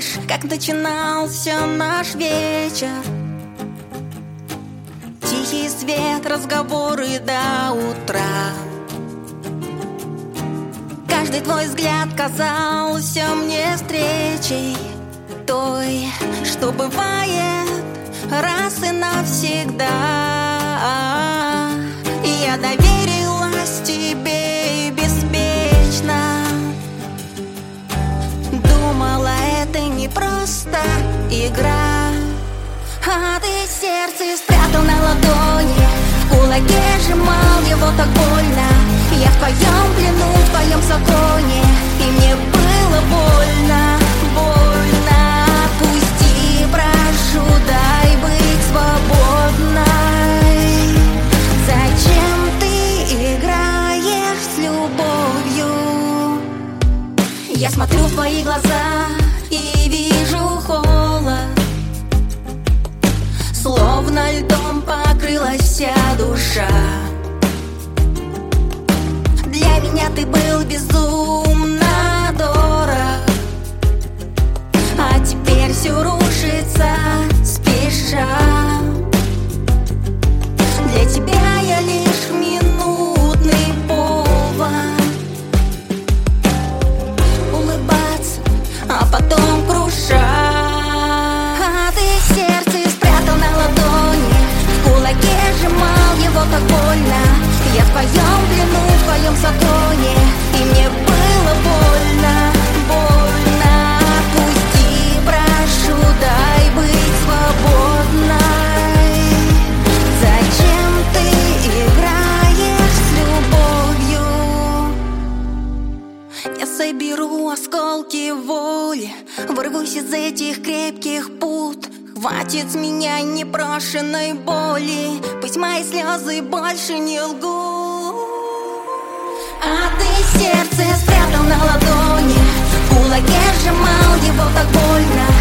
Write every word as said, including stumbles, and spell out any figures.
помнишь, как начинался наш вечер? Тихий свет, разговоры до утра. Каждый твой взгляд казался мне встречей той, что бывает раз и навсегда. И я доверилась тебе беспечно. Думала, это не просто игра. А ты сердце спрятал на ладони, в кулаке сжимал его так больно. Я в твоем плену, в твоем законе, и мне было больно, больно. Пусти, прошу, дай быть свободной. Зачем ты играешь с любовью? Я смотрю в твои глаза и вижу холод, словно льдом покрылась вся душа. Для меня ты был безумно дорог, а теперь все рушится спеша. Для тебя я лишь минутный повод улыбаться, а потом крушать. А ты сердце спрятал на ладони, в кулаке сжимал его так больно. Я в твоем плену, в твоем законе, и мне было больно, больно. Пусти, прошу, дай быть свободной. Зачем ты играешь с любовью? Я соберу осколки воли, вырвусь из этих крепких пут. Хватит с меня непрошенной боли, пусть мои слезы больше не лгут. А ты сердце спрятал на ладони, в кулаке сжимал его так больно.